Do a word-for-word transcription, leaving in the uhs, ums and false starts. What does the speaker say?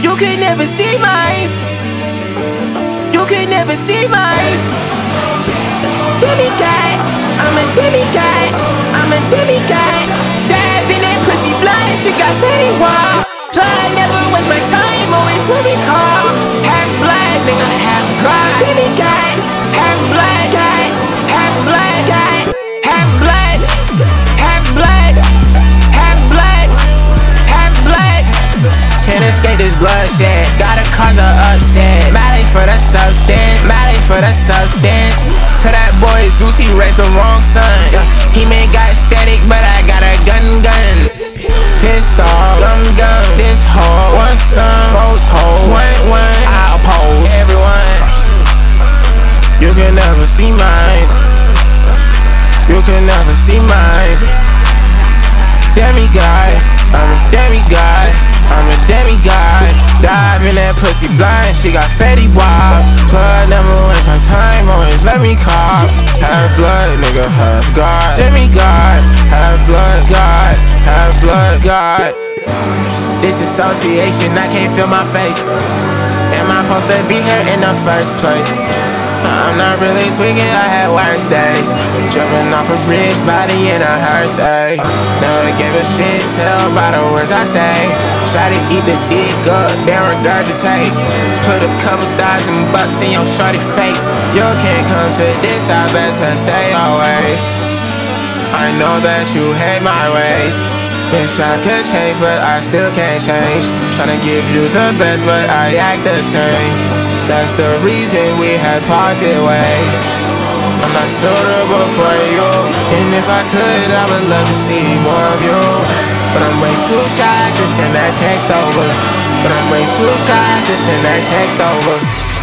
You could never see mine. You could never see mine. Demigod, I'm a demigod. I'm a demigod. Dive in that pussy blind, she got fatty wild. Blood never waste my time, always what we call. Half blood, nigga, half God. Demigod, half blood, God. Half blood, God. Half blood, half blood, half blood, half blood. Can't escape this bloodshed, gotta cause a upset. Mileage for the substance, mileage for the substance. To that boy Zeus, he raised the wrong son. He may got static, but I got a gun gun. Pistol, gum gum, this hoe, one son, folks hoe, one one, I oppose everyone. You can never see mine. You can never see mine. Demigod, I'm a demigod. I'm a demigod. Dive in that pussy blind, she got fatty wild. Blood never waste my time, always let me call. Half blood, nigga, half God. Demigod, half blood, God. Half blood, God. This association, I can't feel my face. Am I supposed to be here in the first place? I'm not really tweaking, I had worse days. Jumping off a bridge, body in a hearse, ayy. Never give a shit, tell by the words I say. Try to eat the dick up, then regurgitate. Put a couple thousand bucks in your shorty face. You can't come to this, I better stay away. I know that you hate my ways. Wish I could change, but I still can't change. Tryna give you the best, but I act the same. That's the reason we had parted ways. I'm not suitable for you, and if I could, I would love to see more of you. But I'm way too shy to send that text over. But I'm way too shy to send that text over.